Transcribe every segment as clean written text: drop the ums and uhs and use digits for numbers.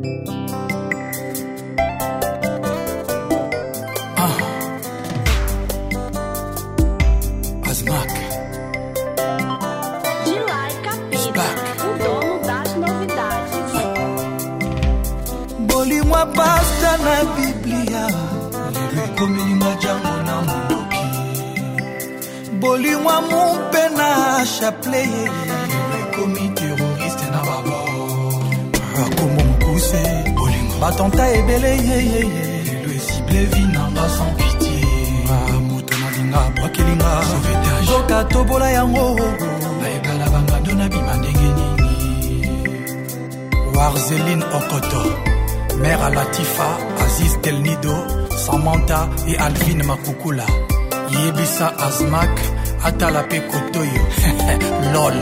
Azmak. Gilai Capita, o dono das novidades. Bolimwa pasta na Biblia, lelo komilinga jango na mundoki. Bolimwa mumpe na chapelet, lelo komi terroriste na babo. Komo mukuse, bolingo batonta ebele yeye, lelo esible vinanga sans pitié. Moto na dinga bwakelinga, sauvetage. Zoka tobola yango, baebala bangado na bima ndenge nini. Warzeline Okoto, Mère Latifa, Aziz Del Nido, Samantha et Alvin Makukula. Yebisa Azmak, Atalape Kotoyo. LOL.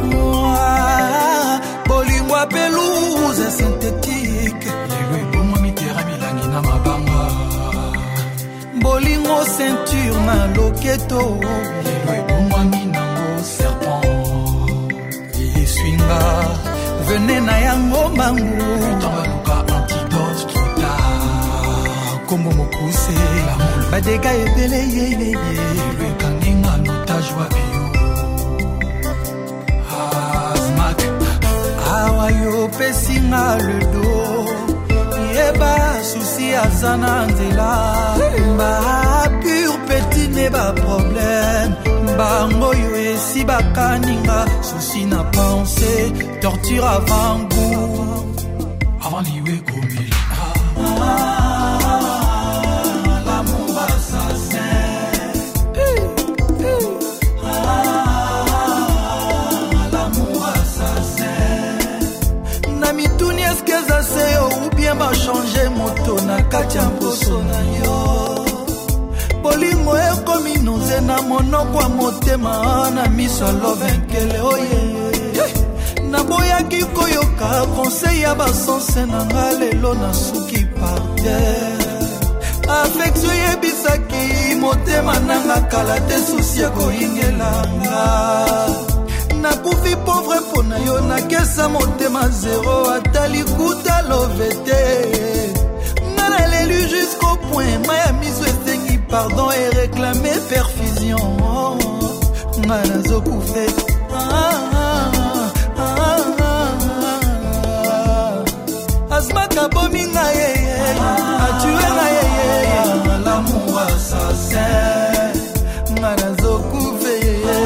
Bolingwa pelouse synthétique. Lelo ebongo mitera milangi na mabanga. Bolingo ceinture na loketo. Lelo ebongo minango serpent. Swinga, venez na yango mangu. Tambaluka antidote trop tard. Komo mokuse, badega ebele yeye. Lelo ekanginga notage wa bio. Azmak, awa yo pesinga le do. Yeba souci azana nzela. Ba pur petit ne ba problème. Bango yo esi bakaninga. Souci na pensée, torture avant goût. Avant liwe komil. L'amour assassin. L'amour assassin. Na mituni eske za seyo ou bien ba changer moto na kati ya poso na yo. Bolingo ekomi noze na monoko ya motema na miso love nkele oye. Naboyaki koyoka conseil ya basanse na nga lelo na suki par terre. Affection yebisaki motema nanga kala te susi ekoyingelanga. Nakufi pauvre mpona yo nakesa motema zero ata likuta love te. Nga nalelu jusqu'au point maya miso esengi pardon et réclamer perfusion. Nga nazokufe Azmak abomi nga yeye, atue nga yeye. L'amour assassin, nga nazokufe yeye.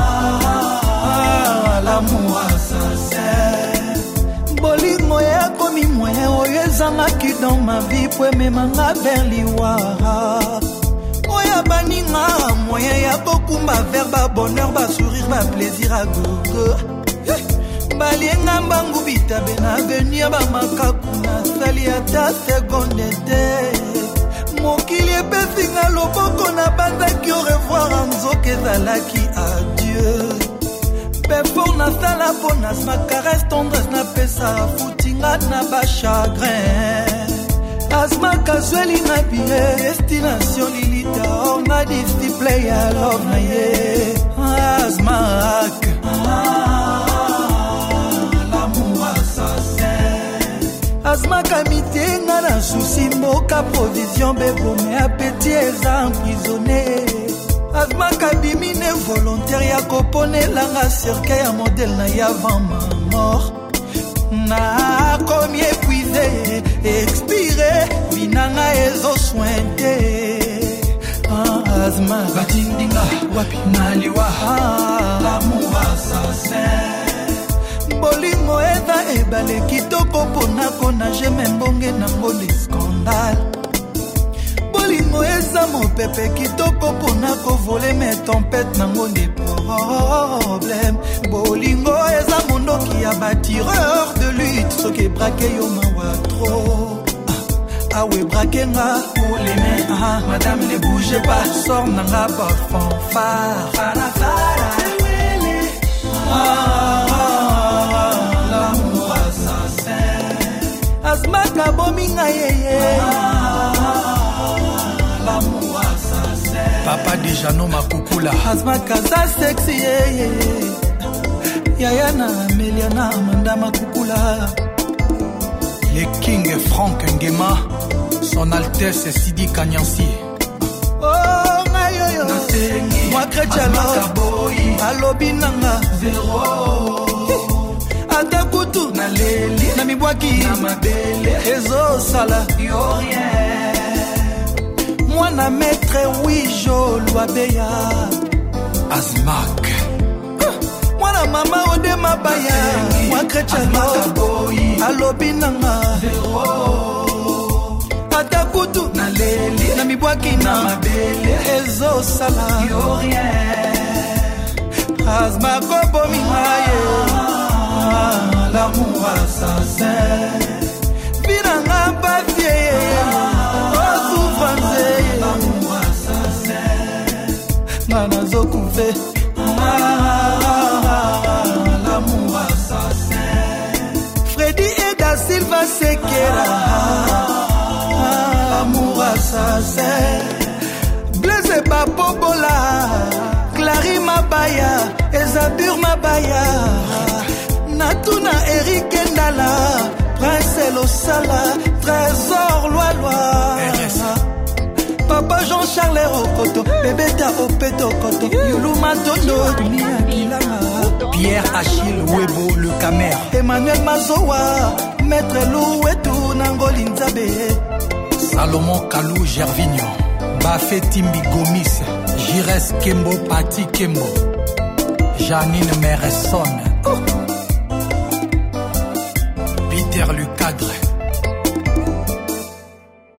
L'amour assassin. Bolingo ekomi moyen oyo ezangaki dans ma vie po ememanga vers liwara. Oya baninga moyen ya kokumba vers ba bonheur, ba sourire, ba plaisir à gogo. Balienga mbangu bitabe na avenir ba makaku na sali ata seconde te. Mokili epesinga loboko na bandaki au revoir anzoke ezalaki adieu. Pefor na sala po na ma caresse tendresse na pesa futinga na ba chagrin. Azmak azweli na biye destination lilita on a display ya love na ye. Azmak Azmak amitenga na souci mboka provision bebome appétit eza emprisonné. Azmak abimine volontaire ya koponelanga cercueil ya modèle na ya avant ma mort. Na komi épuisé, expiré, binanga ezo sointe. Azmak batindinga wapi naliwa. L'amour assassin. Bolingo eza ebale kitoko pona konage membonge nango de scandale. Bolingo eza mopepe kitoko pona kovole me tempête nango de problème. Bolingo eza mondoki ya batireur de lutte soki ebrake yo mawa trop. Awe brake nga pour les mains. Madame ne bougez pas, sors nanga ba fanfare. Fara fara. L'amour assassin. Azmak abomi nga yeye. L'amour assassin. Papa déjà no makukula. Azmak aza sexy yeye. Yaya na Amelia na Amanda makukula. et King Frank Ngema, son Altesse Sidi Kanyansi. Oh mayoyo moi Kretiano alobi nanga zero atakutu na leli na mibwaki na mabele ezo sala yo rien mwana maître Wijo Lwabeya Azmak mwana mama ode mabaya moi Kretiano alobi nanga zero atakutu na leli na mibwaki na mabele ezo sala yo rien Azma kobo mingaye l'amour assassin binanga papier oh souffrance l'amour assassin nana zokuve l'amour assassin Freddy et Da Silva Sekera l'amour assassin Blaise Bapobola Clary Mabaya Ezabur Mabaya Natuna Eric Ndala Prince Losala Trésor Loaloa Papa Jean-Charles Rokoto Bébéta Opeto Koto Yuluma Tono Pierre Achille Webo Le Camer Emmanuel Mazowa Maître Louetou Nangoli Nzabe Salomon Kalou Gervignon Bafé Timbi Gomis Jires Kembo Pati Kembo Janine Meresson Peter Lucadre